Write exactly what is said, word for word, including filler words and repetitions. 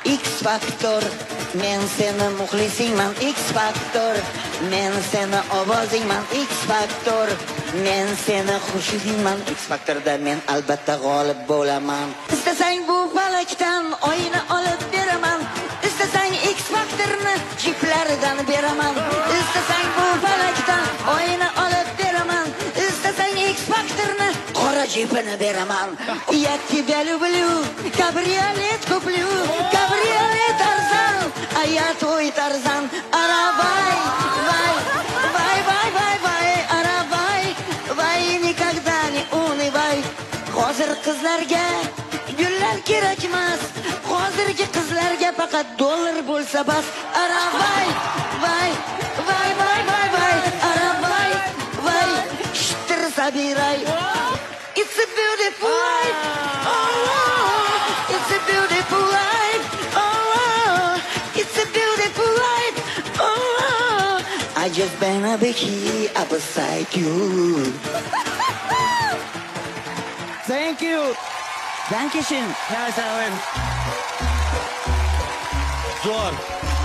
X Factor. Men seni muxlisingman, X Factor. Men seni ovozingman, X Factor. Men seni xushidingman, X Factorda men albatta g'olib bo'laman. Istasang bu falakdan oyni olib beraman. Istasang X Factorni jiplaridan beraman. Istasang bu falakdan oyni olib beraman. Istasang X Factorni qora jipini beraman. Yakki belu belu, kabriolet kuplю, kabriolet arzon, а я твой Тарзан. Арабай, вай, вай, вай, вай, вай, арабай, vay никогда не унывай. Hozir qizlarga gullar kerak emas, hozirgi qizlarga faqat dollar bo'lsa bas. Arabay, vay, vay, vay, vay, vay, arabay, vay, shtir sabiray. It's a beautiful life. Oh, it's a beautiful life. Oh, it's a beautiful life. Oh, I just wanna be here beside you. Thank you. Dankeschön. Ja, Zo'r.